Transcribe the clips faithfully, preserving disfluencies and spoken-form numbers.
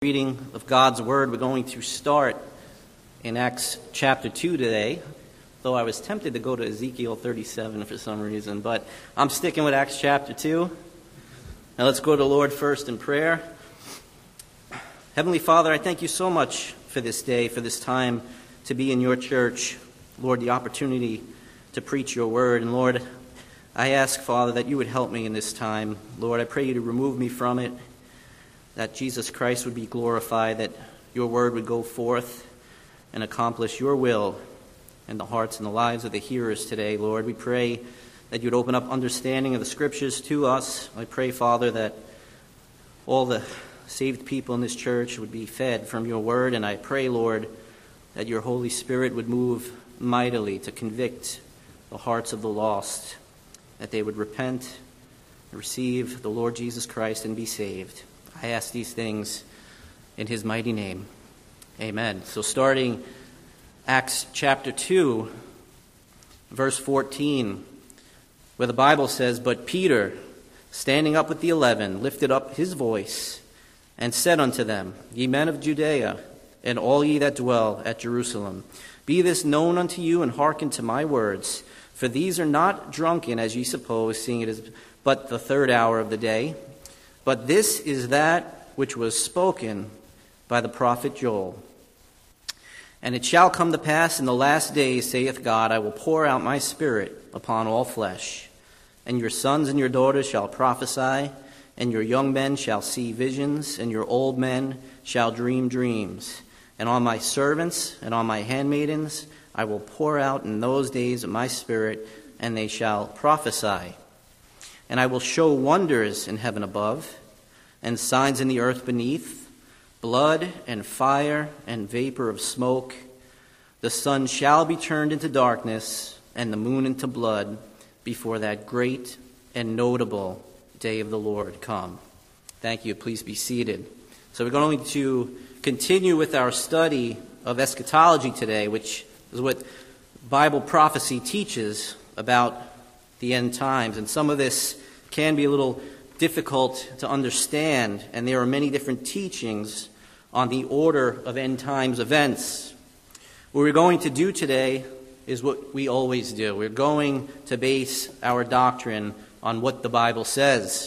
Reading of God's Word, we're going to start in Acts chapter two today, though I was tempted to go to Ezekiel thirty-seven for some reason, but I'm sticking with Acts chapter two. Now let's go to the Lord first in prayer. Heavenly Father, I thank you so much for this day, for this time to be in your church. Lord, the opportunity to preach your word. And Lord, I ask, Father, that you would help me in this time. Lord, I pray you to remove me from it, that Jesus Christ would be glorified, that your word would go forth and accomplish your will in the hearts and the lives of the hearers today. Lord, we pray that you would open up understanding of the Scriptures to us. I pray, Father, that all the saved people in this church would be fed from your word, and I pray, Lord, that your Holy Spirit would move mightily to convict the hearts of the lost, that they would repent, receive the Lord Jesus Christ, and be saved. I ask these things in his mighty name. Amen. So starting Acts chapter two, verse fourteen, where the Bible says, "But Peter, standing up with the eleven, lifted up his voice and said unto them, Ye men of Judea, and all ye that dwell at Jerusalem, be this known unto you, and hearken to my words. For these are not drunken, as ye suppose, seeing it is but the third hour of the day. But this is that which was spoken by the prophet Joel. And it shall come to pass in the last days, saith God, I will pour out my spirit upon all flesh. And your sons and your daughters shall prophesy, and your young men shall see visions, and your old men shall dream dreams. And on my servants and on my handmaidens I will pour out in those days of my spirit, and they shall prophesy. And I will show wonders in heaven above, and signs in the earth beneath, blood and fire and vapor of smoke. The sun shall be turned into darkness, and the moon into blood, before that great and notable day of the Lord come." Thank you. Please be seated. So we're going to continue with our study of eschatology today, which is what Bible prophecy teaches about the end times. And some of this can be a little difficult to understand, and there are many different teachings on the order of end times events. What we're going to do today is what we always do. We're going to base our doctrine on what the Bible says.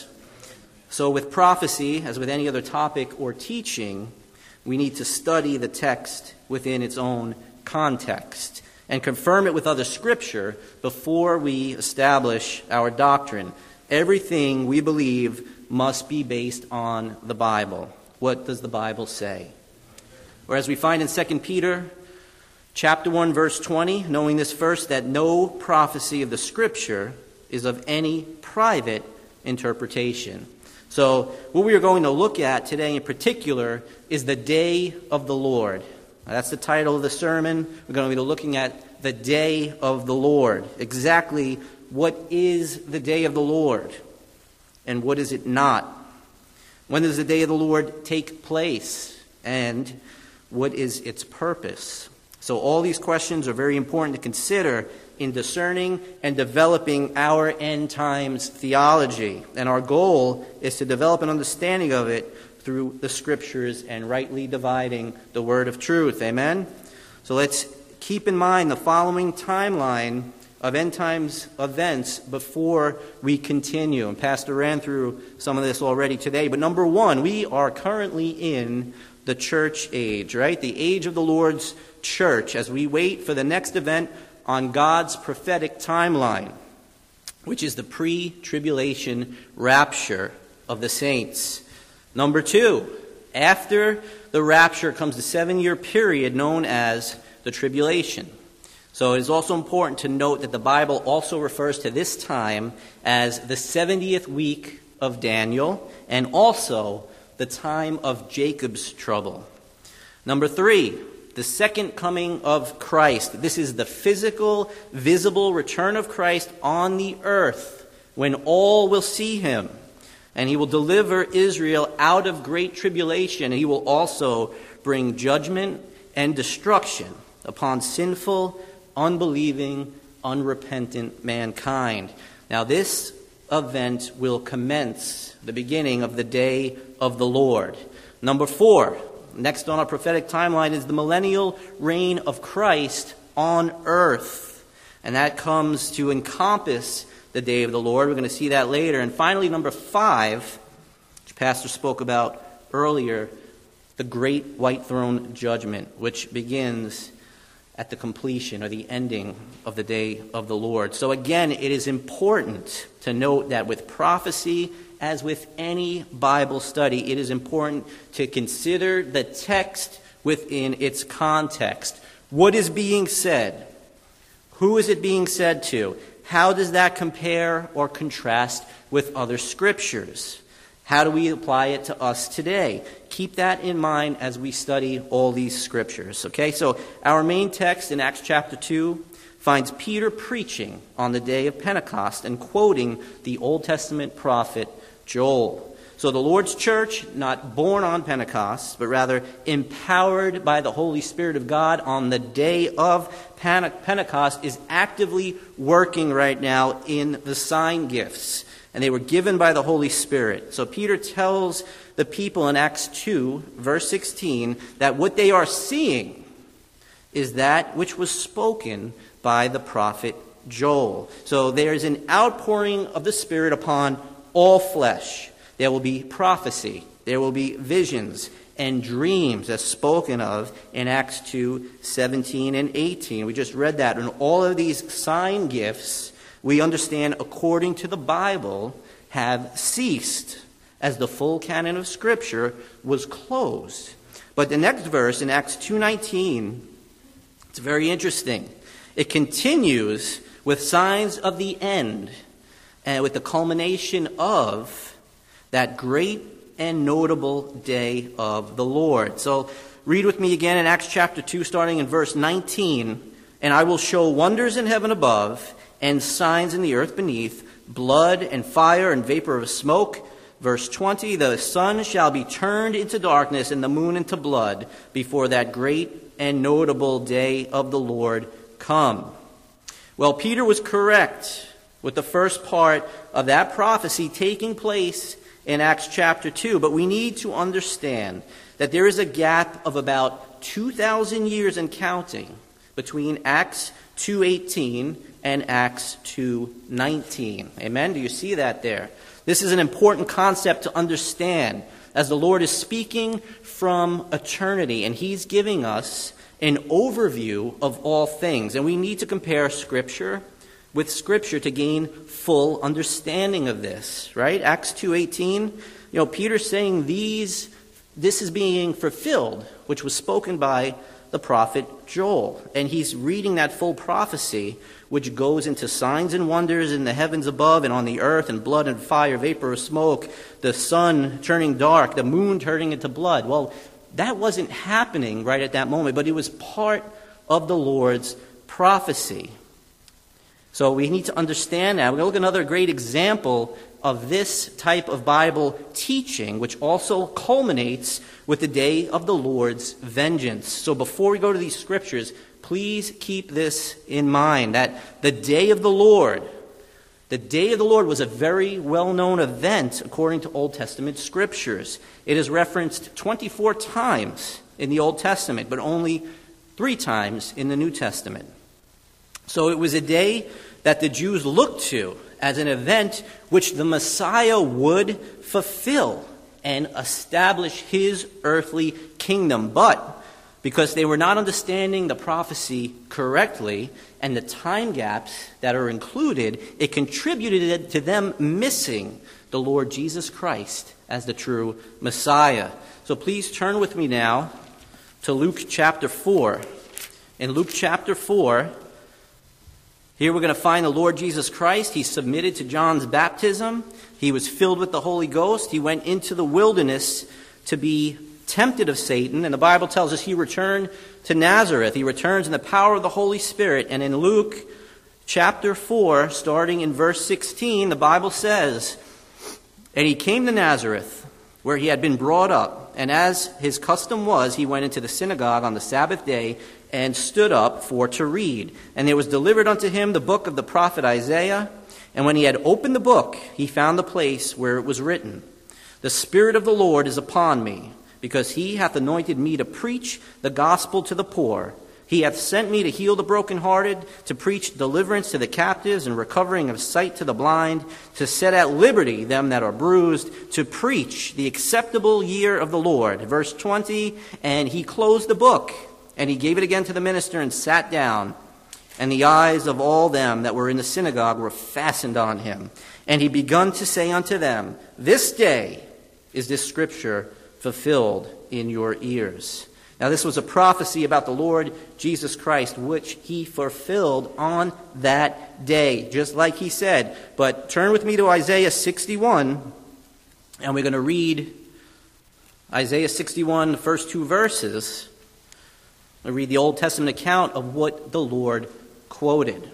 So with prophecy, as with any other topic or teaching, we need to study the text within its own context and confirm it with other scripture before we establish our doctrine. Everything we believe must be based on the Bible. What does the Bible say? Or as we find in Second Peter chapter one, verse twenty, knowing this first, that no prophecy of the Scripture is of any private interpretation. So what we are going to look at today in particular is the day of the Lord. Now, that's the title of the sermon. We're going to be looking at the day of the Lord. Exactly what is the day of the Lord and what is it not? When does the day of the Lord take place? And what is its purpose? So all these questions are very important to consider in discerning and developing our end times theology. And our goal is to develop an understanding of it through the Scriptures and rightly dividing the word of truth. Amen? So let's keep in mind the following timeline of end times events before we continue. And Pastor ran through some of this already today. But number one, we are currently in the church age, right? The age of the Lord's church, as we wait for the next event on God's prophetic timeline, which is the pre-tribulation rapture of the saints. Number two, after the rapture comes the seven-year period known as the tribulation. So it is also important to note that the Bible also refers to this time as the seventieth week of Daniel and also the time of Jacob's trouble. Number three, the second coming of Christ. This is the physical, visible return of Christ on the earth when all will see him. And he will deliver Israel out of great tribulation. He will also bring judgment and destruction upon sinful, unbelieving, unrepentant mankind. Now this event will commence the beginning of the day of the Lord. Number four, next on our prophetic timeline is the millennial reign of Christ on earth. And that comes to encompass the day of the Lord. We're going to see that later. And finally, number five, which Pastor spoke about earlier, the great white throne judgment, which begins at the completion or the ending of the day of the Lord. So again, it is important to note that with prophecy, as with any Bible study, it is important to consider the text within its context. What is being said? Who is it being said to? How does that compare or contrast with other scriptures? How do we apply it to us today? Keep that in mind as we study all these scriptures. Okay, so our main text in Acts chapter two finds Peter preaching on the day of Pentecost and quoting the Old Testament prophet Joel. So the Lord's church, not born on Pentecost, but rather empowered by the Holy Spirit of God on the day of Pentecost, is actively working right now in the sign gifts. And they were given by the Holy Spirit. So Peter tells the people in Acts two, verse sixteen, that what they are seeing is that which was spoken by the prophet Joel. So there is an outpouring of the Spirit upon all flesh. There will be prophecy. There will be visions and dreams as spoken of in Acts two, seventeen and eighteen. We just read that. And all of these sign gifts, we understand according to the Bible, have ceased as the full canon of Scripture was closed. But the next verse in Acts two nineteen, it's very interesting. It continues with signs of the end and with the culmination of that great and notable day of the Lord. So read with me again in Acts chapter two, starting in verse nineteen. And I will show wonders in heaven above and signs in the earth beneath, blood and fire and vapor of smoke. Verse twenty, the sun shall be turned into darkness and the moon into blood before that great and notable day of the Lord come. Well, Peter was correct with the first part of that prophecy taking place in Acts chapter two, but we need to understand that there is a gap of about two thousand years and counting between Acts two eighteen and Acts two nineteen. Amen? Do you see that there? This is an important concept to understand as the Lord is speaking from eternity, and He's giving us an overview of all things. And we need to compare Scripture with Scripture to gain full understanding of this, right? Acts two eighteen, you know, Peter's saying these, this is being fulfilled, which was spoken by the prophet Joel. And he's reading that full prophecy, which goes into signs and wonders in the heavens above and on the earth, and blood and fire, vapor of smoke, the sun turning dark, the moon turning into blood. Well, that wasn't happening right at that moment, but it was part of the Lord's prophecy. So we need to understand that. We're going to look at another great example of this type of Bible teaching, which also culminates with the day of the Lord's vengeance. So before we go to these scriptures, please keep this in mind, that the day of the Lord, the day of the Lord was a very well-known event according to Old Testament scriptures. It is referenced twenty-four times in the Old Testament, but only three times in the New Testament. So it was a day that the Jews looked to as an event which the Messiah would fulfill and establish his earthly kingdom. But because they were not understanding the prophecy correctly and the time gaps that are included, it contributed to them missing the Lord Jesus Christ as the true Messiah. So please turn with me now to Luke chapter four. In Luke chapter four, here we're going to find the Lord Jesus Christ. He submitted to John's baptism. He was filled with the Holy Ghost. He went into the wilderness to be tempted of Satan. And the Bible tells us he returned to Nazareth. He returns in the power of the Holy Spirit. And in Luke chapter four, starting in verse sixteen, the Bible says, "And he came to Nazareth, where he had been brought up. And as his custom was, he went into the synagogue on the Sabbath day and stood up for to read. And there was delivered unto him the book of the prophet Isaiah. And when he had opened the book, he found the place where it was written, The Spirit of the Lord is upon me, because he hath anointed me to preach the gospel to the poor. He hath sent me to heal the brokenhearted, to preach deliverance to the captives and recovering of sight to the blind, to set at liberty them that are bruised, to preach the acceptable year of the Lord. Verse twenty, and he closed the book, and he gave it again to the minister and sat down. And the eyes of all them that were in the synagogue were fastened on him. And he begun to say unto them, this day is this scripture fulfilled in your ears. Now this was a prophecy about the Lord Jesus Christ, which he fulfilled on that day, just like he said. But turn with me to Isaiah sixty-one, and we're going to read Isaiah sixty-one, the first two verses. I read the Old Testament account of what the Lord quoted.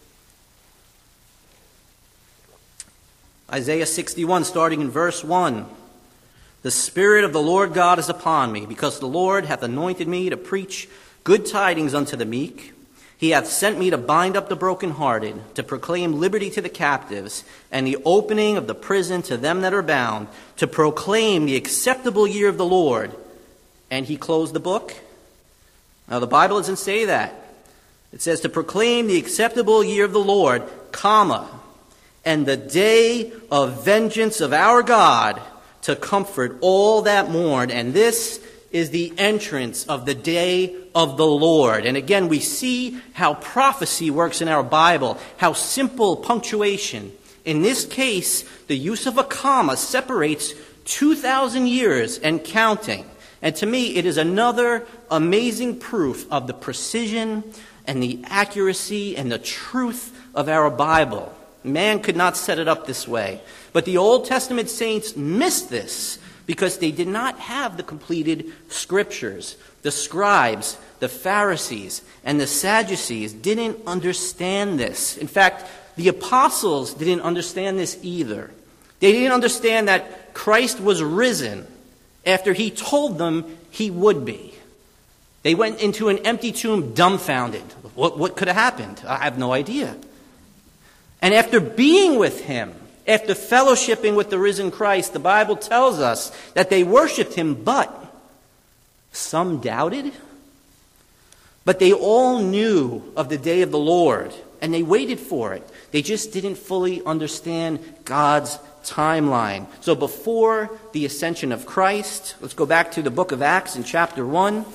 Isaiah sixty-one, starting in verse one. The Spirit of the Lord God is upon me, because the Lord hath anointed me to preach good tidings unto the meek. He hath sent me to bind up the brokenhearted, to proclaim liberty to the captives, and the opening of the prison to them that are bound, to proclaim the acceptable year of the Lord. And he closed the book. Now the Bible doesn't say that. It says to proclaim the acceptable year of the Lord, comma, and the day of vengeance of our God, to comfort all that mourn. And this is the entrance of the day of the Lord. And again, we see how prophecy works in our Bible, how simple punctuation. In this case, the use of a comma separates two thousand years and counting. And to me, it is another amazing proof of the precision and the accuracy and the truth of our Bible. Man could not set it up this way. But the Old Testament saints missed this because they did not have the completed scriptures. The scribes, the Pharisees, and the Sadducees didn't understand this. In fact, the apostles didn't understand this either. They didn't understand that Christ was risen after he told them he would be. They went into an empty tomb dumbfounded. What, what could have happened? I have no idea. And after being with him, after fellowshipping with the risen Christ, the Bible tells us that they worshiped him, but some doubted. But they all knew of the day of the Lord, and they waited for it. They just didn't fully understand God's timeline. So before the ascension of Christ, let's go back to the book of Acts in chapter one.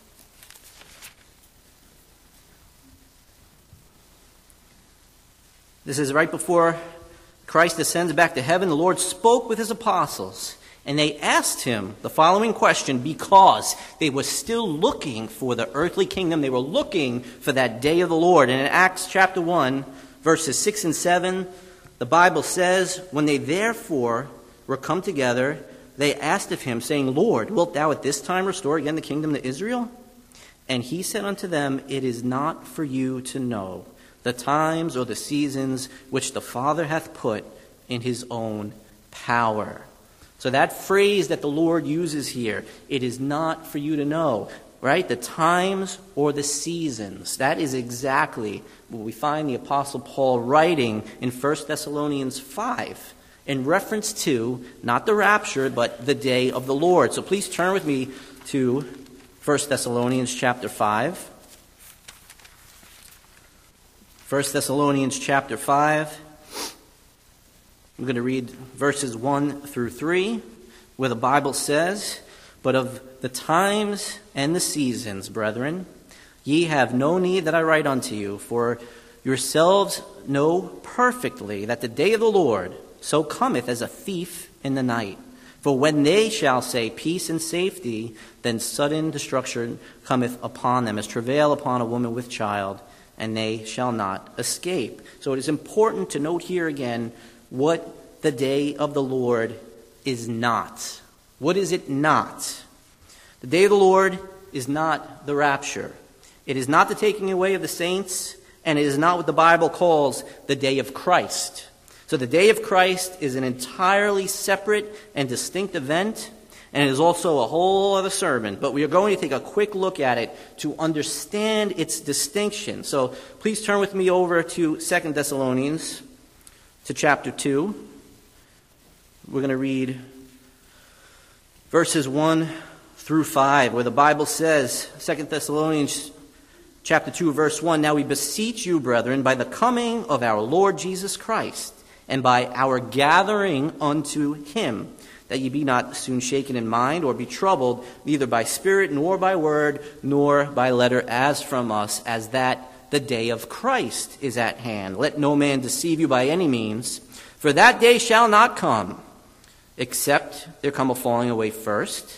This is right before Christ ascends back to heaven. The Lord spoke with his apostles, and they asked him the following question because they were still looking for the earthly kingdom. They were looking for that day of the Lord. And in Acts chapter one, verses six and seven, the Bible says, when they therefore were come together, they asked of him, saying, Lord, wilt thou at this time restore again the kingdom to Israel? And he said unto them, it is not for you to know the times or the seasons which the Father hath put in his own power. So that phrase that the Lord uses here, it is not for you to know, right? The times or the seasons. That is exactly what we find the Apostle Paul writing in First Thessalonians five in reference to not the rapture, but the day of the Lord. So please turn with me to First Thessalonians chapter five. First Thessalonians chapter five. I'm going to read verses one through three, where the Bible says, but of the times and the seasons, brethren, ye have no need that I write unto you, for yourselves know perfectly that the day of the Lord so cometh as a thief in the night. For when they shall say peace and safety, then sudden destruction cometh upon them, as travail upon a woman with child, and they shall not escape. So it is important to note here again what the day of the Lord is not. What is it not? The day of the Lord is not the rapture. It is not the taking away of the saints, and it is not what the Bible calls the day of Christ. So the day of Christ is an entirely separate and distinct event, and it is also a whole other sermon. But we are going to take a quick look at it to understand its distinction. So please turn with me over to Second Thessalonians, to chapter two. We're going to read verses one through five, where the Bible says, Second Thessalonians chapter two, verse one, "Now we beseech you, brethren, by the coming of our Lord Jesus Christ, and by our gathering unto him, that ye be not soon shaken in mind, or be troubled, neither by spirit, nor by word, nor by letter, as from us, as that the day of Christ is at hand. Let no man deceive you by any means, for that day shall not come, except there come a falling away first,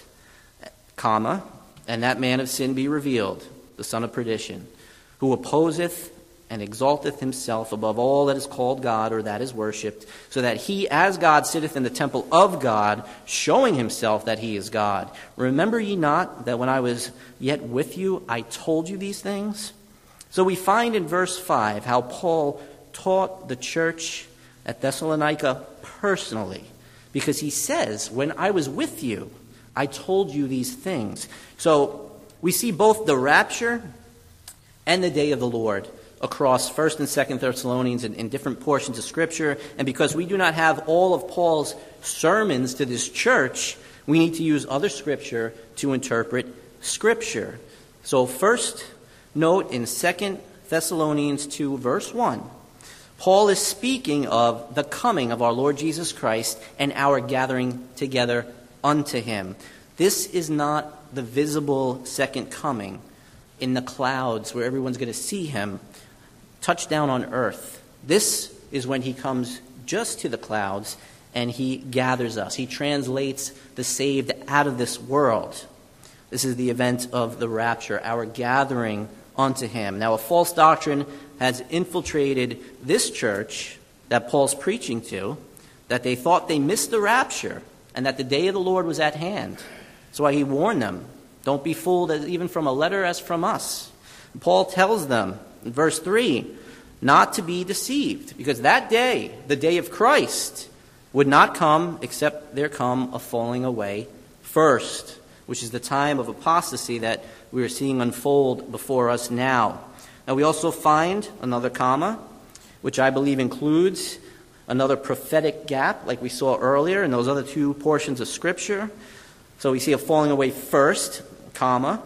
comma, and that man of sin be revealed, the son of perdition, who opposeth and exalteth himself above all that is called God or that is worshipped, so that he as God sitteth in the temple of God, showing himself that he is God. Remember ye not that when I was yet with you, I told you these things?" So we find in verse five how Paul taught the church at Thessalonica personally, because he says, when I was with you, I told you these things. So we see both the rapture and the day of the Lord across First and Second Thessalonians in, in different portions of Scripture. And because we do not have all of Paul's sermons to this church, we need to use other Scripture to interpret Scripture. So first, note in Second Thessalonians two, verse one, Paul is speaking of the coming of our Lord Jesus Christ and our gathering together unto him. This is not the visible second coming in the clouds where everyone's going to see him touch down on earth. This is when he comes just to the clouds and he gathers us. He translates the saved out of this world. This is the event of the rapture, our gathering unto him. Now, a false doctrine has infiltrated this church that Paul's preaching to, that they thought they missed the rapture and that the day of the Lord was at hand. That's why he warned them, don't be fooled even from a letter as from us. Paul tells them in verse three, not to be deceived, because that day, the day of Christ, would not come except there come a falling away first, which is the time of apostasy that we are seeing unfold before us now. Now we also find another comma, which I believe includes another prophetic gap like we saw earlier in those other two portions of Scripture. So we see a falling away first, comma,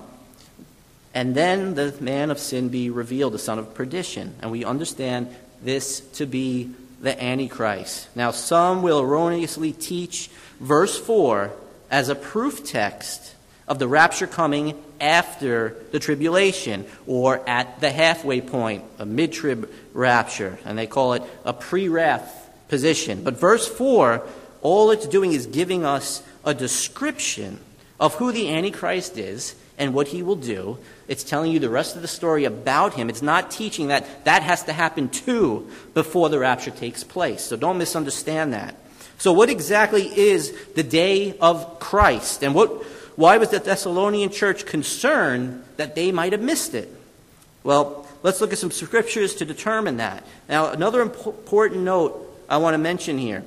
and then the man of sin be revealed, the son of perdition. And we understand this to be the Antichrist. Now some will erroneously teach verse four as a proof text of the rapture coming after the tribulation, or at the halfway point, a mid-trib rapture, and they call it a pre-wrath position. But verse four, all it's doing is giving us a description of who the Antichrist is and what he will do. It's telling you the rest of the story about him. It's not teaching that that has to happen too before the rapture takes place. So don't misunderstand that. So what exactly is the day of Christ? And what why was the Thessalonian church concerned that they might have missed it? Well, let's look at some scriptures to determine that. Now, another important note I want to mention here.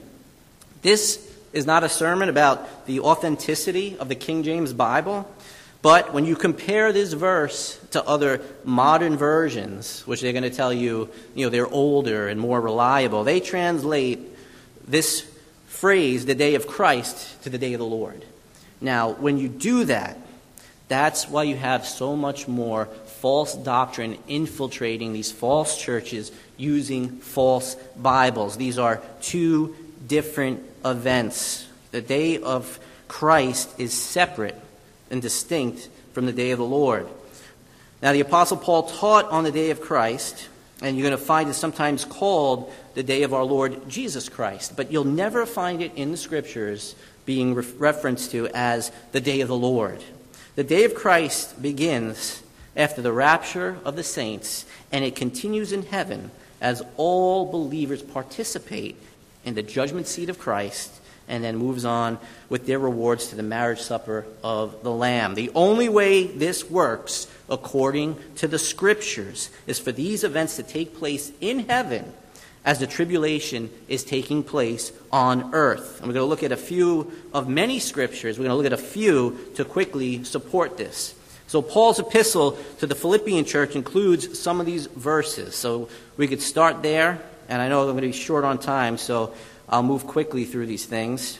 This is not a sermon about the authenticity of the King James Bible, but when you compare this verse to other modern versions, which they're going to tell you, you know, they're older and more reliable, they translate this phrase, the day of Christ, to the day of the Lord. Now, when you do that, that's why you have so much more false doctrine infiltrating these false churches using false Bibles. These are two different events. The day of Christ is separate and distinct from the day of the Lord. Now, the Apostle Paul taught on the day of Christ, and you're going to find it sometimes called the day of our Lord Jesus Christ, but you'll never find it in the Scriptures being re- referenced to as the day of the Lord. The day of Christ begins after the rapture of the saints, and it continues in heaven as all believers participate in the judgment seat of Christ, and then moves on with their rewards to the marriage supper of the Lamb. The only way this works, according to the Scriptures, is for these events to take place in heaven as the tribulation is taking place on earth. And we're going to look at a few of many Scriptures. We're going to look at a few to quickly support this. So Paul's epistle to the Philippian church includes some of these verses. So we could start there, and I know I'm going to be short on time, so I'll move quickly through these things.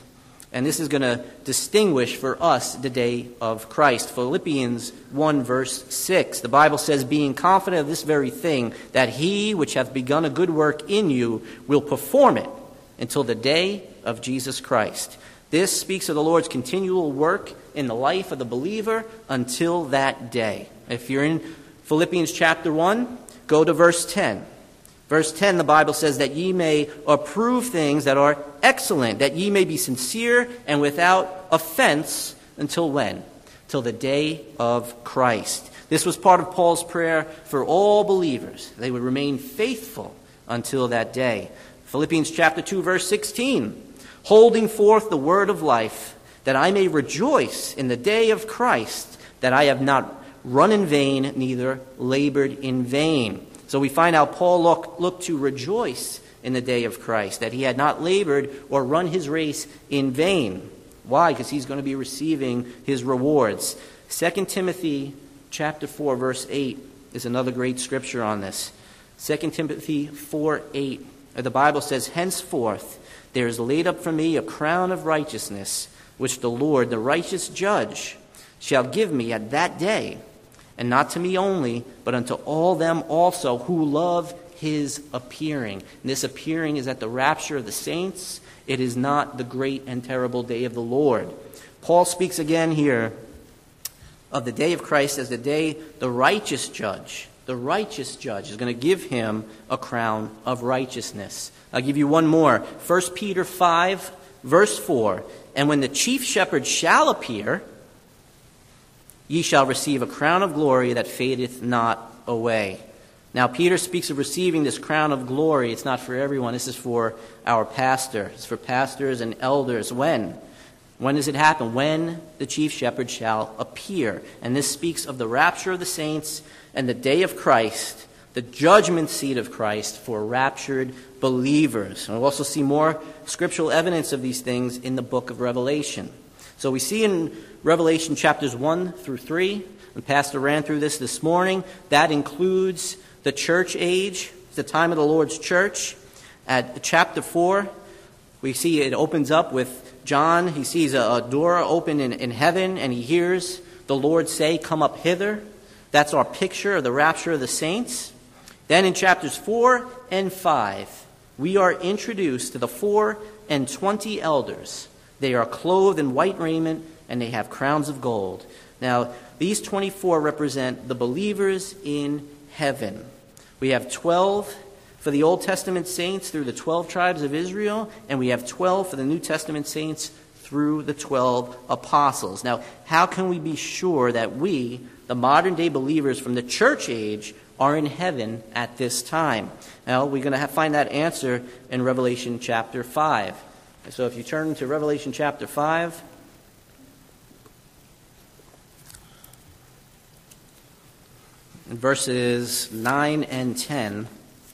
And this is going to distinguish for us the day of Christ. Philippians one verse six, the Bible says, being confident of this very thing, that he which hath begun a good work in you will perform it until the day of Jesus Christ. This speaks of the Lord's continual work in the life of the believer until that day. If you're in Philippians chapter one, go to verse ten. Verse ten, the Bible says that ye may approve things that are excellent, that ye may be sincere and without offense until when? Till the day of Christ. This was part of Paul's prayer for all believers. They would remain faithful until that day. Philippians chapter two, verse sixteen, holding forth the word of life, that I may rejoice in the day of Christ, that I have not run in vain, neither labored in vain. So we find out Paul looked look to rejoice in the day of Christ, that he had not labored or run his race in vain. Why? Because he's going to be receiving his rewards. Second Timothy chapter four, verse eight is another great scripture on this. Second Timothy four eight, the Bible says, henceforth there is laid up for me a crown of righteousness, which the Lord, the righteous judge, shall give me at that day, and not to me only, but unto all them also who love his appearing. And this appearing is at the rapture of the saints. It is not the great and terrible day of the Lord. Paul speaks again here of the day of Christ as the day the righteous judge, the righteous judge is going to give him a crown of righteousness. I'll give you one more. First Peter five, verse four. And when the chief shepherd shall appear, ye shall receive a crown of glory that fadeth not away. Now, Peter speaks of receiving this crown of glory. It's not for everyone. This is for our pastor. It's for pastors and elders. When? When does it happen? When the chief shepherd shall appear. And this speaks of the rapture of the saints and the day of Christ, the judgment seat of Christ for raptured believers. And we'll also see more scriptural evidence of these things in the book of Revelation. So we see in Revelation chapters one through three, and Pastor ran through this this morning, that includes the church age, the time of the Lord's church. At chapter four, we see it opens up with John. He sees a, a door open in, in heaven, and he hears the Lord say, come up hither. That's our picture of the rapture of the saints. Then in chapters four and five, we are introduced to the four and twenty elders. They are clothed in white raiment, and they have crowns of gold. Now, these twenty-four represent the believers in heaven. We have twelve for the Old Testament saints through the twelve tribes of Israel, and we have twelve for the New Testament saints through the twelve apostles. Now, how can we be sure that we, the modern-day believers from the church age, are in heaven at this time? Now, we're going to have, find that answer in Revelation chapter five. So if you turn to Revelation chapter five, in verses nine and ten,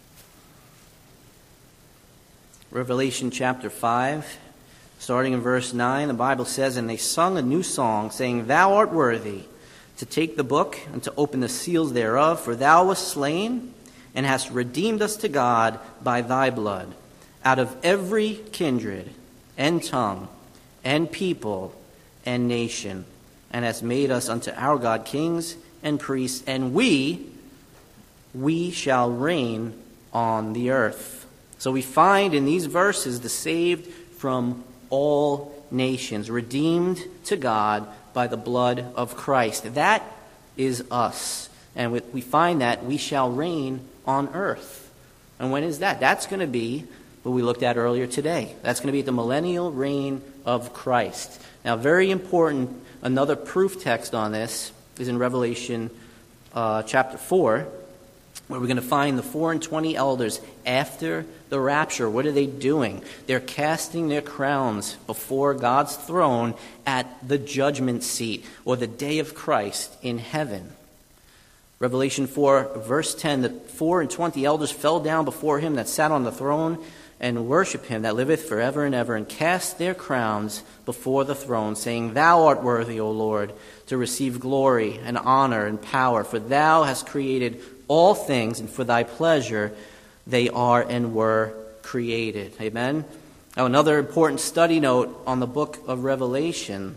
Revelation chapter five, starting in verse nine, the Bible says, and they sung a new song, saying, thou art worthy to take the book and to open the seals thereof, for thou wast slain and hast redeemed us to God by thy blood, out of every kindred and tongue and people and nation, and hast made us unto our God kings and priests, and we, we shall reign on the earth. So we find in these verses the saved from all nations, redeemed to God by the blood of Christ. That is us. And we find that we shall reign on earth. And when is that? That's going to be what we looked at earlier today. That's going to be the millennial reign of Christ. Now, very important, another proof text on this is in Revelation uh, chapter four, where we're going to find the four and twenty elders after the rapture. What are they doing? They're casting their crowns before God's throne at the judgment seat, or the day of Christ in heaven. Revelation four, verse ten, the four and twenty elders fell down before him that sat on the throne, and worship him that liveth forever and ever, and cast their crowns before the throne, saying, thou art worthy, O Lord, to receive glory and honor and power, for thou hast created all things, and for thy pleasure they are and were created. Amen? Now, another important study note on the book of Revelation.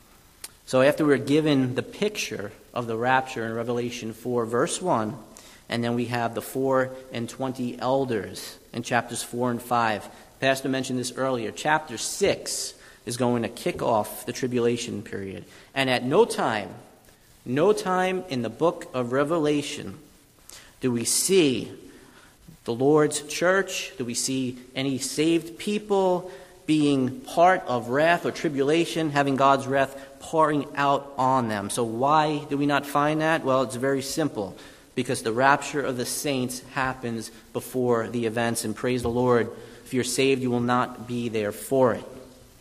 So after we're given the picture of the rapture in Revelation four, verse one, and then we have the four and twenty elders in chapters four and five. Pastor mentioned this earlier. Chapter six is going to kick off the tribulation period. And at no time, no time in the book of Revelation do we see the Lord's church, do we see any saved people being part of wrath or tribulation, having God's wrath pouring out on them. So why do we not find that? Well, it's very simple. Because the rapture of the saints happens before the events. And praise the Lord, if you're saved, you will not be there for it.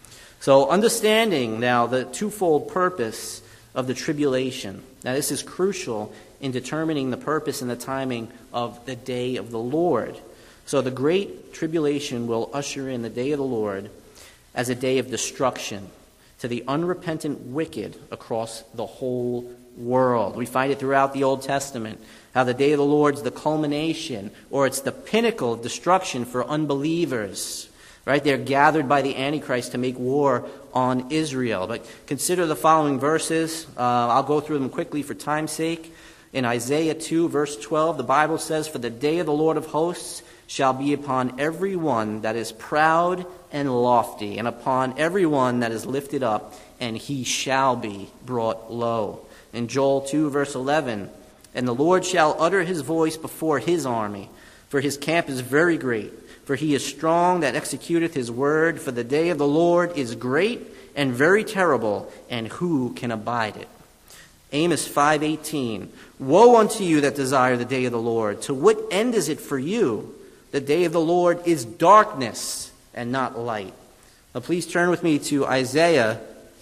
So understanding now the twofold purpose of the tribulation. Now this is crucial in determining the purpose and the timing of the day of the Lord. So the great tribulation will usher in the day of the Lord as a day of destruction to the unrepentant wicked across the whole world. We find it throughout the Old Testament, how the day of the Lord is the culmination, or it's the pinnacle of destruction for unbelievers. Right? They're gathered by the Antichrist to make war on Israel. But consider the following verses. Uh, I'll go through them quickly for time's sake. In Isaiah two, verse twelve, the Bible says, "For the day of the Lord of hosts shall be upon every one that is proud and lofty, and upon every one that is lifted up, and he shall be brought low." In Joel two, verse eleven, "And the Lord shall utter his voice before his army, for his camp is very great. For he is strong that executeth his word. For the day of the Lord is great and very terrible, and who can abide it?" Amos five eighteen, "Woe unto you that desire the day of the Lord! To what end is it for you? The day of the Lord is darkness and not light." Now please turn with me to Isaiah.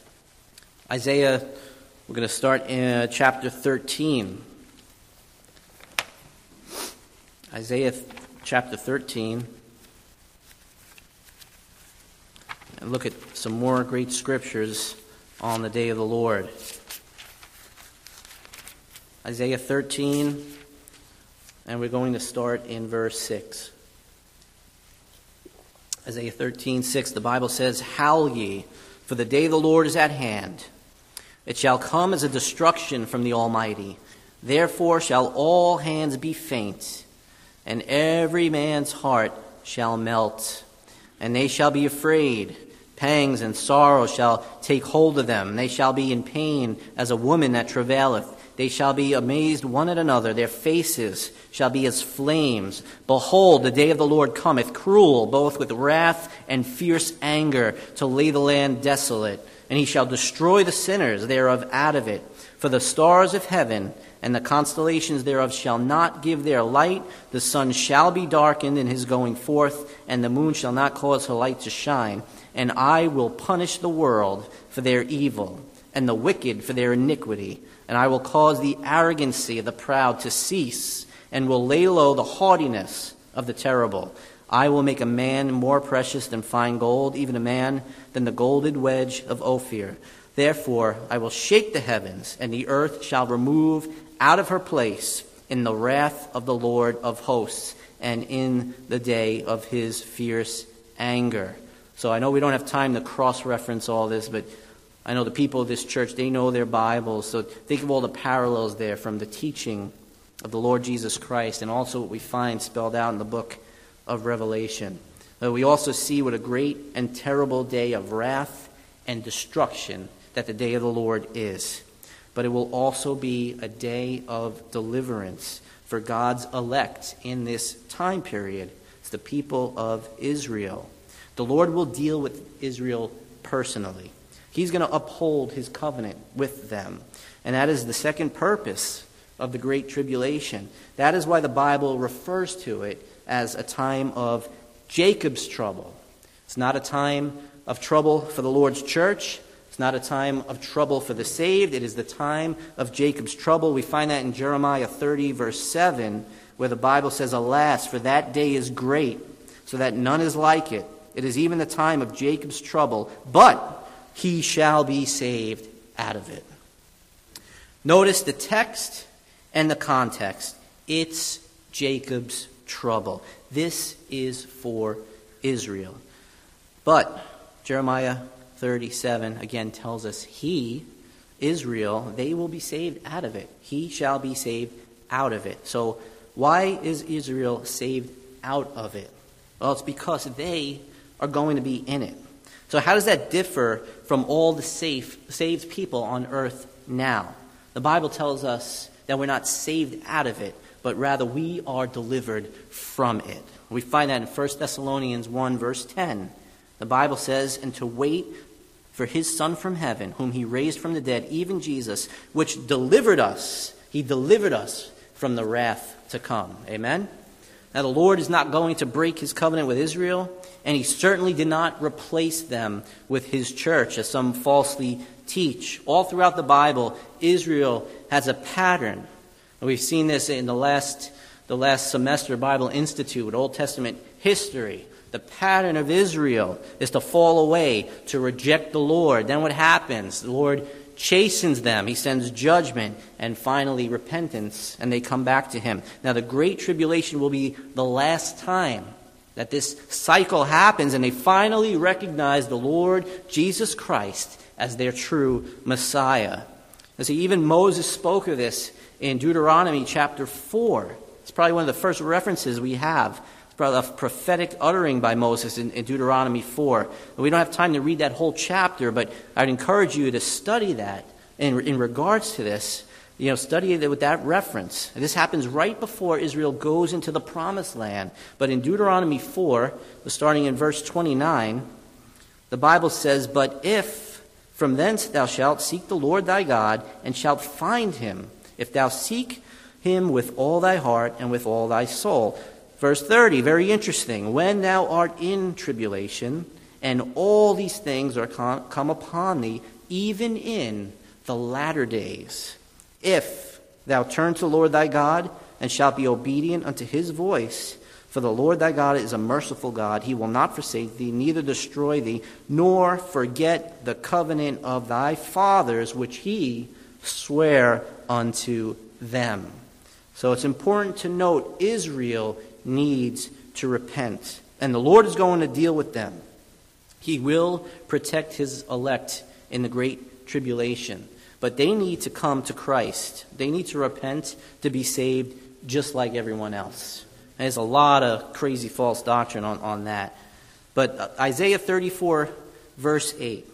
Isaiah, we're going to start in chapter thirteen. Isaiah chapter thirteen. And look at some more great scriptures on the day of the Lord. Isaiah thirteen, and we're going to start in verse six. Isaiah thirteen, six, the Bible says, "Howl ye, for the day of the Lord is at hand. It shall come as a destruction from the Almighty. Therefore shall all hands be faint, and every man's heart shall melt. And they shall be afraid. Pangs and sorrow shall take hold of them. They shall be in pain as a woman that travaileth. They shall be amazed one at another. Their faces shall be as flames. Behold, the day of the Lord cometh, cruel, both with wrath and fierce anger, to lay the land desolate. And he shall destroy the sinners thereof out of it. For the stars of heaven and the constellations thereof shall not give their light. The sun shall be darkened in his going forth, and the moon shall not cause her light to shine. And I will punish the world for their evil, and the wicked for their iniquity. And I will cause the arrogancy of the proud to cease, and will lay low the haughtiness of the terrible. I will make a man more precious than fine gold, even a man than the golden wedge of Ophir. Therefore I will shake the heavens, and the earth shall remove out of her place in the wrath of the Lord of hosts, and in the day of his fierce anger." So I know we don't have time to cross-reference all this, but I know the people of this church, they know their Bibles. So think of all the parallels there from the teaching of the Lord Jesus Christ, and also what we find spelled out in the book of Revelation. Uh, we also see what a great and terrible day of wrath and destruction that the day of the Lord is. But it will also be a day of deliverance for God's elect in this time period. It's the people of Israel. The Lord will deal with Israel personally. He's going to uphold his covenant with them. And that is the second purpose of the Great Tribulation. That is why the Bible refers to it as a time of Jacob's trouble. It's not a time of trouble for the Lord's church. It's not a time of trouble for the saved. It is the time of Jacob's trouble. We find that in Jeremiah thirty, verse seven, where the Bible says, "Alas, for that day is great, so that none is like it. It is even the time of Jacob's trouble, but he shall be saved out of it." Notice the text and the context. It's Jacob's trouble. This is for Israel. But Jeremiah thirty-seven again tells us he, Israel, they will be saved out of it. He shall be saved out of it. So why is Israel saved out of it? Well, it's because they are going to be in it. So how does that differ from all the safe, saved people on earth now? The Bible tells us that we're not saved out of it, but rather we are delivered from it. We find that in First Thessalonians one, verse ten. The Bible says, "And to wait for his Son from heaven, whom he raised from the dead, even Jesus, which delivered us, he delivered us from the wrath to come." Amen? Now the Lord is not going to break his covenant with Israel, and he certainly did not replace them with his church, as some falsely teach. All throughout the Bible, Israel has a pattern. And we've seen this in the last, the last semester Bible Institute with Old Testament history. The pattern of Israel is to fall away, to reject the Lord. Then what happens? The Lord chastens them. He sends judgment and finally repentance, and they come back to him. Now the Great Tribulation will be the last time that this cycle happens, and they finally recognize the Lord Jesus Christ as their true Messiah. And see, even Moses spoke of this in Deuteronomy chapter four. It's probably one of the first references we have. It's probably a prophetic uttering by Moses in, in Deuteronomy four. And we don't have time to read that whole chapter, but I'd encourage you to study that in, in regards to this. You know, study it with that reference. And this happens right before Israel goes into the promised land. But in Deuteronomy four, starting in verse twenty-nine, the Bible says, "But if from thence thou shalt seek the Lord thy God, and shalt find him, if thou seek him with all thy heart and with all thy soul." Verse thirty, very interesting. "When thou art in tribulation, and all these things are come upon thee, even in the latter days, if thou turn to the Lord thy God, and shalt be obedient unto his voice, for the Lord thy God is a merciful God. He will not forsake thee, neither destroy thee, nor forget the covenant of thy fathers, which he sware unto them." So it's important to note Israel needs to repent, and the Lord is going to deal with them. He will protect his elect in the great tribulation, but they need to come to Christ. They need to repent to be saved just like everyone else. And there's a lot of crazy false doctrine on, on that. But Isaiah thirty-four, verse eight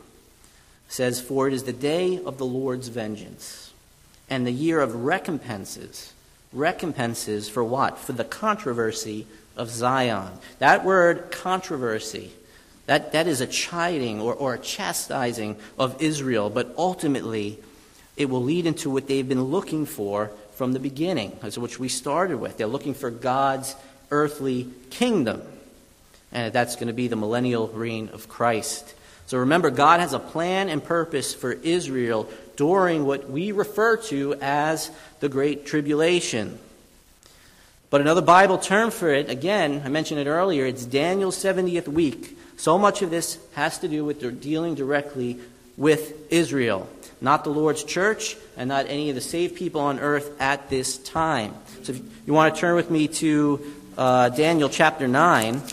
says, "For it is the day of the Lord's vengeance, and the year of recompenses." Recompenses for what? For the controversy of Zion. That word controversy, that, that is a chiding or, or a chastising of Israel, but ultimately it will lead into what they've been looking for from the beginning, as which we started with. They're looking for God's earthly kingdom, and that's going to be the millennial reign of Christ. So remember, God has a plan and purpose for Israel during what we refer to as the Great Tribulation. But another Bible term for it, again, I mentioned it earlier, it's Daniel's seventieth week. So much of this has to do with dealing directly with Israel, not the Lord's church and not any of the saved people on earth at this time. So if you want to turn with me to uh, Daniel chapter nine.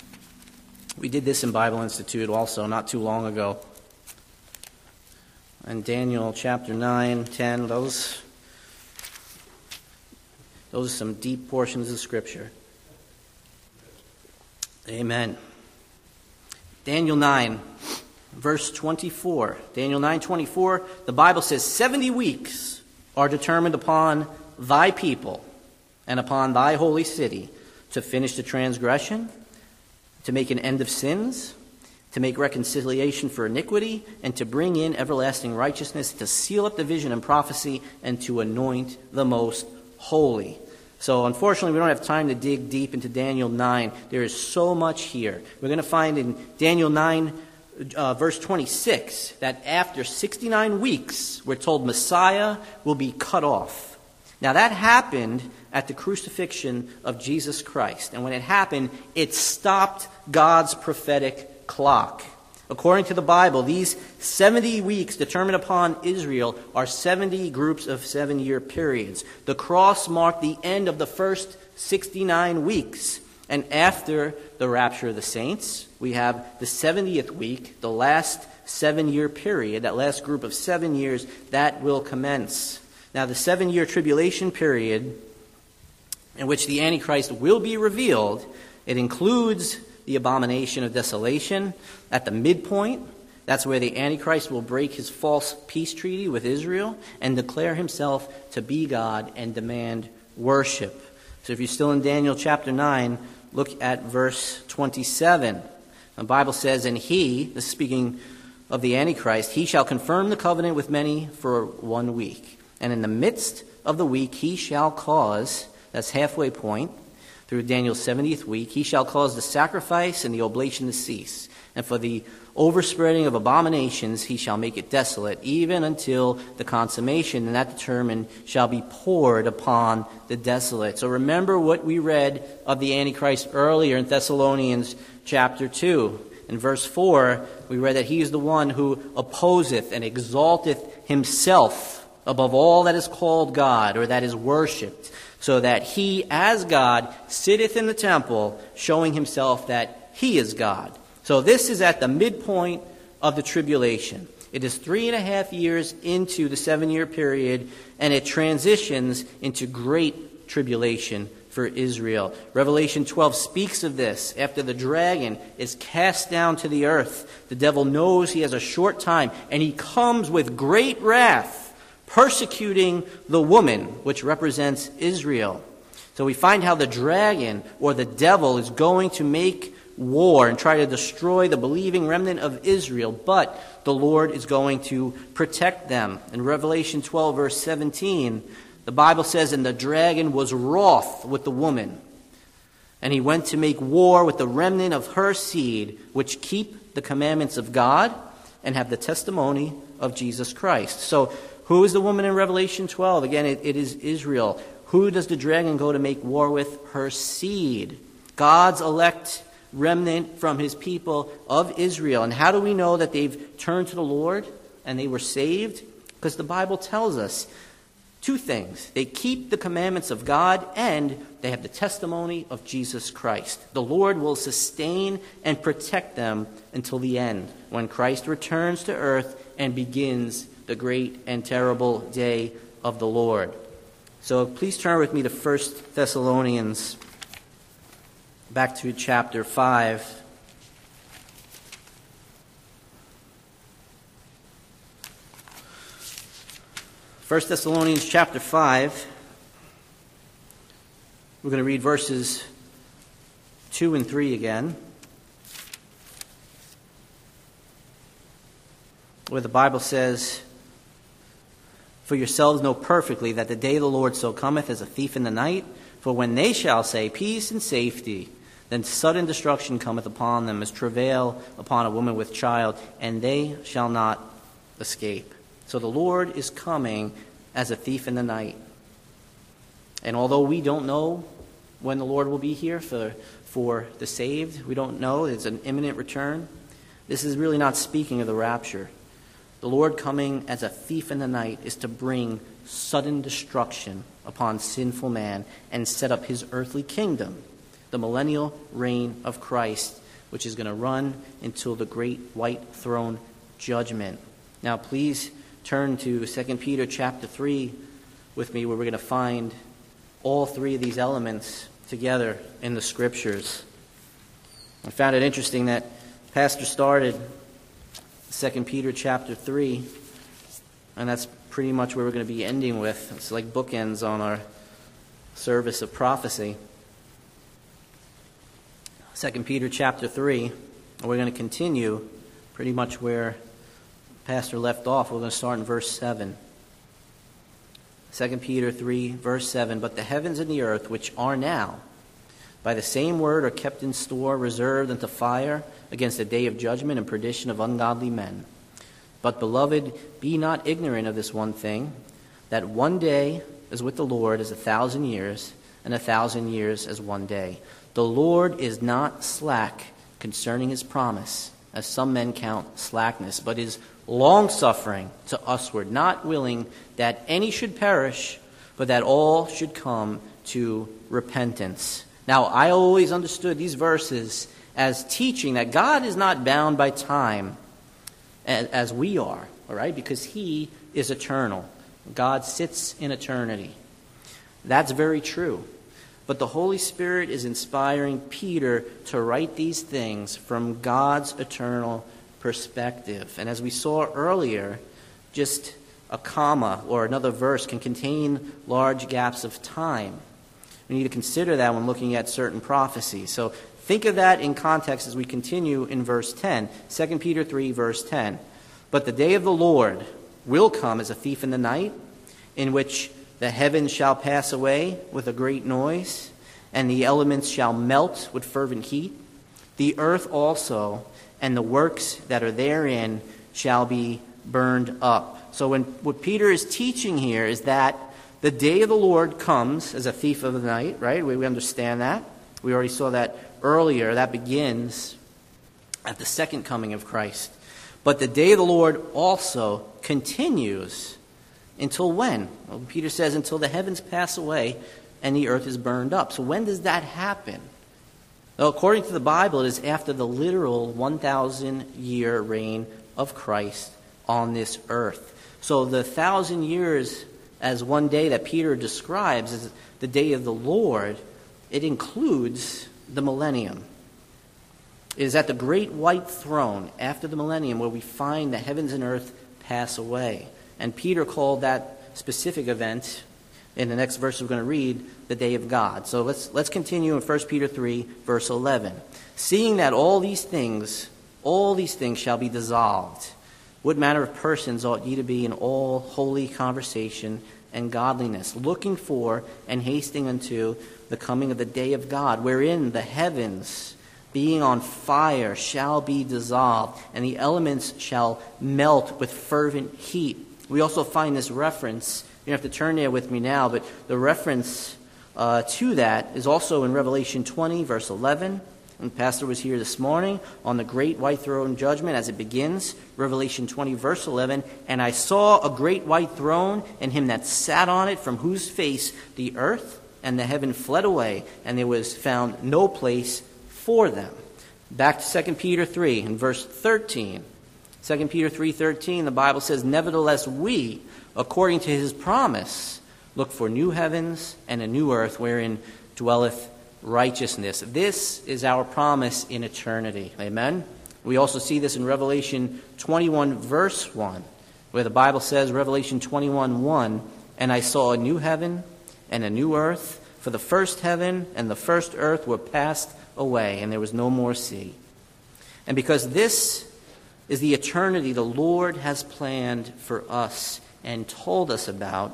We did this in Bible Institute also not too long ago. And Daniel chapter nine, ten, those, those are some deep portions of Scripture. Amen. Daniel nine, verse twenty-four. Daniel nine, twenty-four, the Bible says, "Seventy weeks are determined upon thy people and upon thy holy city to finish the transgression, to make an end of sins, to make reconciliation for iniquity, and to bring in everlasting righteousness, to seal up the vision and prophecy, and to anoint the most holy." So unfortunately, we don't have time to dig deep into Daniel nine. There is so much here. We're going to find in Daniel nine, uh, verse twenty-six, that after sixty-nine weeks, we're told Messiah will be cut off. Now that happened at the crucifixion of Jesus Christ. And when it happened, it stopped God's prophetic clock. According to the Bible, these seventy weeks determined upon Israel are seventy groups of seven-year periods. The cross marked the end of the first sixty-nine weeks. And after the rapture of the saints, we have the seventieth week, the last seven-year period, that last group of seven years, that will commence. Now, the seven-year tribulation period in which the Antichrist will be revealed, it includes the abomination of desolation at the midpoint. That's where the Antichrist will break his false peace treaty with Israel and declare himself to be God and demand worship. So if you're still in Daniel chapter nine, look at verse twenty-seven. The Bible says, and he, this is speaking of the Antichrist, he shall confirm the covenant with many for one week. And in the midst of the week he shall cause, that's halfway point, through Daniel's seventieth week, he shall cause the sacrifice and the oblation to cease. And for the overspreading of abominations he shall make it desolate, even until the consummation, and that determined shall be poured upon the desolate. So remember what we read of the Antichrist earlier in Thessalonians chapter two. In verse four, we read that he is the one who opposeth and exalteth himself above all that is called God or that is worshipped, so that he, as God, sitteth in the temple, showing himself that he is God. So this is at the midpoint of the tribulation. It is three and a half years into the seven-year period, and it transitions into great tribulation for Israel. Revelation twelve speaks of this. After the dragon is cast down to the earth, the devil knows he has a short time, and he comes with great wrath, persecuting the woman, which represents Israel. So we find how the dragon, or the devil, is going to make war and try to destroy the believing remnant of Israel, but the Lord is going to protect them. In Revelation twelve, verse seventeen, the Bible says, and the dragon was wroth with the woman, and he went to make war with the remnant of her seed, which keep the commandments of God and have the testimony of Jesus Christ. So who is the woman in Revelation twelve? Again, it, it is Israel. Who does the dragon go to make war with? Her seed. God's elect remnant from his people of Israel. And how do we know that they've turned to the Lord and they were saved? Because the Bible tells us two things. They keep the commandments of God, and they have the testimony of Jesus Christ. The Lord will sustain and protect them until the end, when Christ returns to earth and begins the great and terrible day of the Lord. So please turn with me to First Thessalonians, back to chapter five. First Thessalonians chapter five. We're going to read verses two and three again, where the Bible says, for yourselves know perfectly that the day of the Lord so cometh as a thief in the night. For when they shall say, peace and safety, then sudden destruction cometh upon them as travail upon a woman with child, and they shall not escape. So the Lord is coming as a thief in the night. And although we don't know when the Lord will be here for, for the saved, we don't know, it's an imminent return, this is really not speaking of the rapture. The Lord coming as a thief in the night is to bring sudden destruction upon sinful man and set up his earthly kingdom, the millennial reign of Christ, which is going to run until the great white throne judgment. Now please turn to Second Peter chapter three with me, where we're going to find all three of these elements together in the Scriptures. I found it interesting that Pastor started Second Peter chapter three, and that's pretty much where we're going to be ending with. It's like bookends on our service of prophecy. Second Peter chapter three, and we're going to continue pretty much where Pastor left off. We're going to start in verse seven. Second Peter three, verse seven, but the heavens and the earth, which are now, by the same word are kept in store, reserved unto fire, against the day of judgment and perdition of ungodly men. But, beloved, be not ignorant of this one thing, that one day is with the Lord as a thousand years, and a thousand years as one day. The Lord is not slack concerning his promise, as some men count slackness, but is long-suffering to usward, not willing that any should perish, but that all should come to repentance. Now, I always understood these verses as teaching that God is not bound by time as, as we are, all right, because he is eternal. God sits in eternity. That's very true. But the Holy Spirit is inspiring Peter to write these things from God's eternal perspective. And as we saw earlier, just a comma or another verse can contain large gaps of time. We need to consider that when looking at certain prophecies. So think of that in context as we continue in verse ten. Second Peter three, verse ten. But the day of the Lord will come as a thief in the night, in which the heavens shall pass away with a great noise, and the elements shall melt with fervent heat. The earth also and the works that are therein shall be burned up. So when what Peter is teaching here is that the day of the Lord comes as a thief of the night, right? We, we understand that. We already saw that earlier. That begins at the second coming of Christ. But the day of the Lord also continues until when? Well, Peter says until the heavens pass away and the earth is burned up. So when does that happen? Well, according to the Bible, it is after the literal one thousand year reign of Christ on this earth. So the thousand years as one day that Peter describes as the day of the Lord, it includes the millennium. It is at the great white throne after the millennium where we find the heavens and earth pass away. And Peter called that specific event, in the next verse we're going to read, the day of God. So let's let's continue in First Peter three, verse eleven. Seeing that all these things, all these things shall be dissolved, what manner of persons ought ye to be in all holy conversation and godliness, looking for and hasting unto the coming of the day of God, wherein the heavens, being on fire, shall be dissolved, and the elements shall melt with fervent heat. We also find this reference, you don't have to turn there with me now, but the reference uh, to that is also in Revelation twenty, verse eleven. And the pastor was here this morning on the great white throne judgment as it begins. Revelation twenty, verse eleven. And I saw a great white throne, and him that sat on it, from whose face the earth and the heaven fled away, and there was found no place for them. Back to Second Peter three, in verse thirteen. Second Peter three thirteen, the Bible says, nevertheless we, according to his promise, look for new heavens and a new earth wherein dwelleth righteousness. This is our promise in eternity. Amen? We also see this in Revelation twenty-one, verse one, where the Bible says, Revelation twenty-one, one, and I saw a new heaven and a new earth, for the first heaven and the first earth were passed away, and there was no more sea. And because this is the eternity the Lord has planned for us and told us about,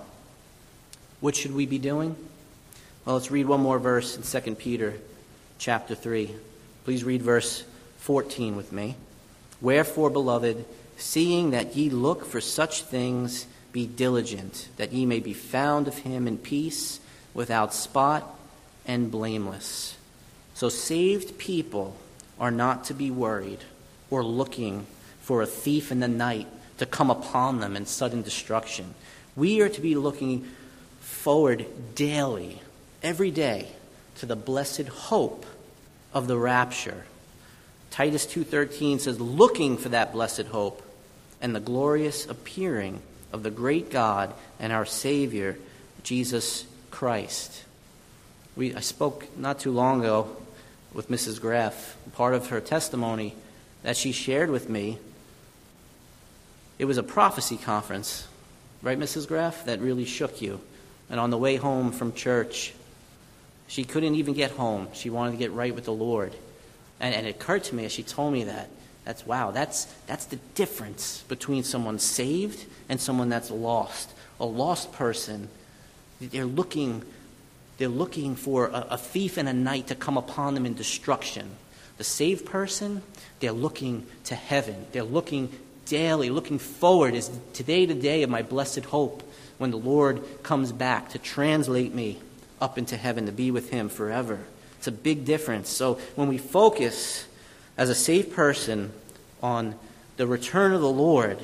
what should we be doing? Well, let's read one more verse in Second Peter chapter three. Please read verse fourteen with me. Wherefore, beloved, seeing that ye look for such things, be diligent, that ye may be found of him in peace, without spot and blameless. So saved people are not to be worried or looking for a thief in the night to come upon them in sudden destruction. We are to be looking forward daily, every day, to the blessed hope of the rapture. Titus two thirteen says, looking for that blessed hope and the glorious appearing of the great God and our Savior, Jesus Christ. We I spoke not too long ago with Missus Graff, part of her testimony that she shared with me. It was a prophecy conference, right, Missus Graff, that really shook you. And on the way home from church, she couldn't even get home. She wanted to get right with the Lord. And, and it occurred to me as she told me that, that's wow, that's that's the difference between someone saved and someone that's lost. A lost person, they're looking, they're looking for a, a thief in a night to come upon them in destruction. The saved person, they're looking to heaven. They're looking daily, looking forward. Is today the day of my blessed hope when the Lord comes back to translate me up into heaven to be with him forever. It's a big difference. So when we focus as a saved person on the return of the Lord,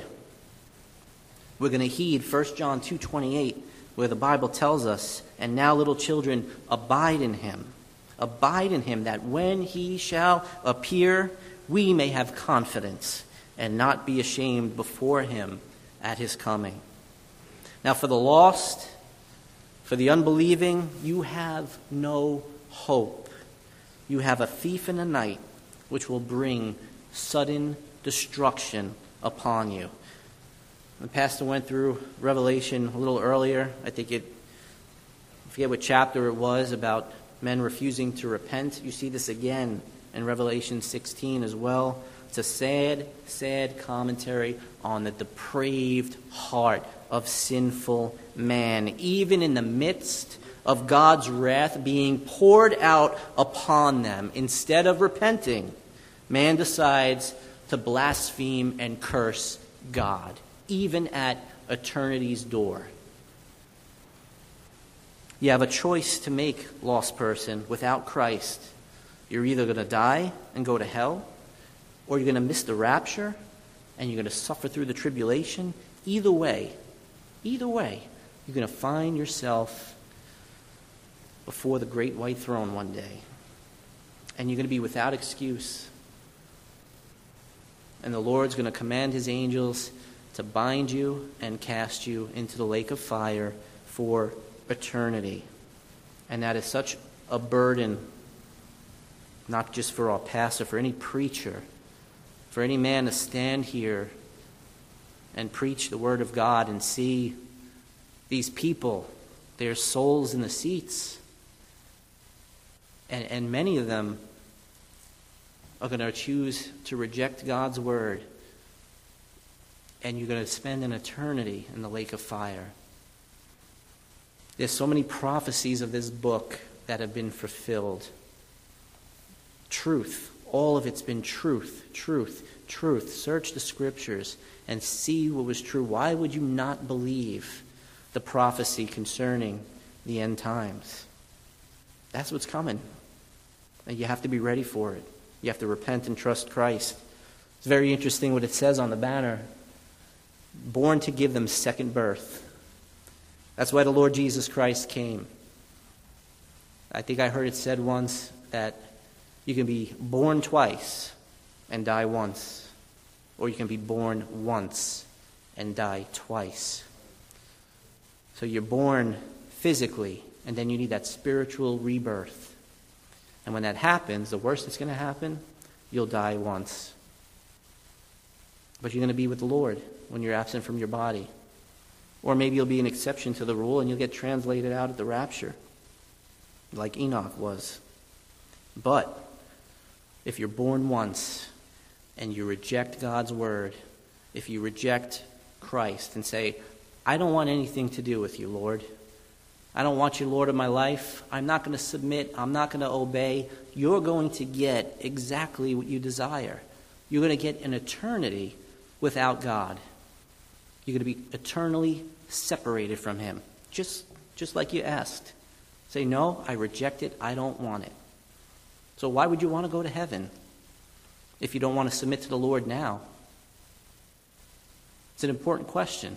we're going to heed First John two twenty-eight, where the Bible tells us, and now little children, abide in him, Abide in him, that when he shall appear, we may have confidence and not be ashamed before him at his coming. Now for the lost, for the unbelieving, you have no hope. You have a thief in the night which will bring sudden destruction upon you. The pastor went through Revelation a little earlier. I think it, I forget what chapter it was, about men refusing to repent. You see this again in Revelation sixteen as well. It's a sad, sad commentary on the depraved heart of sinful man. Even in the midst of God's wrath being poured out upon them, instead of repenting, man decides to blaspheme and curse God, even at eternity's door. You have a choice to make, lost person. Without Christ, you're either going to die and go to hell, or you're going to miss the rapture and you're going to suffer through the tribulation. Either way, either way, you're going to find yourself before the great white throne one day. And you're going to be without excuse. And the Lord's going to command his angels to bind you and cast you into the lake of fire for eternity. And that is such a burden, not just for our pastor, for any preacher, for any man to stand here and preach the word of God and see these people, their souls in the seats. And, and many of them are going to choose to reject God's word. And you're going to spend an eternity in the lake of fire. There's so many prophecies of this book that have been fulfilled. Truth. All of it's been truth, truth, truth. Search the scriptures and see what was true. Why would you not believe the prophecy concerning the end times? That's what's coming. And you have to be ready for it. You have to repent and trust Christ. It's very interesting what it says on the banner. Born to give them second birth. That's why the Lord Jesus Christ came. I think I heard it said once that you can be born twice and die once. Or you can be born once and die twice. So you're born physically, and then you need that spiritual rebirth. And when that happens, the worst that's going to happen, you'll die once. But you're going to be with the Lord when you're absent from your body. Or maybe you'll be an exception to the rule and you'll get translated out at the rapture, like Enoch was. But if you're born once and you reject God's word, if you reject Christ and say, I don't want anything to do with you, Lord. I don't want you, Lord, of my life. I'm not going to submit. I'm not going to obey. You're going to get exactly what you desire. You're going to get an eternity without God. You're going to be eternally separated from him, just, just like you asked. Say, no, I reject it. I don't want it. So why would you want to go to heaven if you don't want to submit to the Lord now? It's an important question.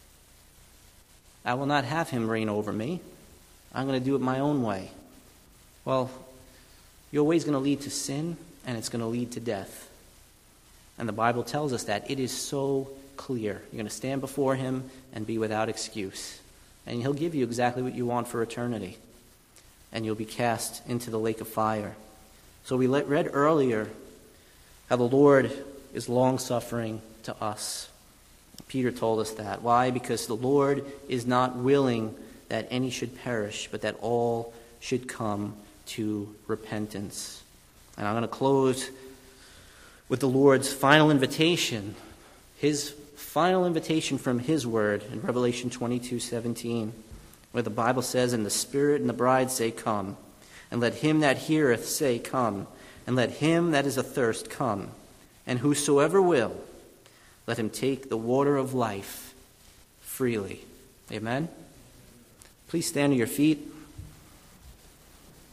I will not have him reign over me. I'm going to do it my own way. Well, your way is going to lead to sin, and it's going to lead to death. And the Bible tells us that it is so clear. You're going to stand before him and be without excuse. And he'll give you exactly what you want for eternity. And you'll be cast into the lake of fire. So we read earlier how the Lord is long-suffering to us. Peter told us that. Why? Because the Lord is not willing that any should perish, but that all should come to repentance. And I'm going to close with the Lord's final invitation, his final invitation from his word in Revelation twenty-two seventeen, where the Bible says, and the Spirit and the bride say, come. And let him that heareth say, come. And let him that is athirst come. And whosoever will, let him take the water of life freely. Amen? Please stand to your feet.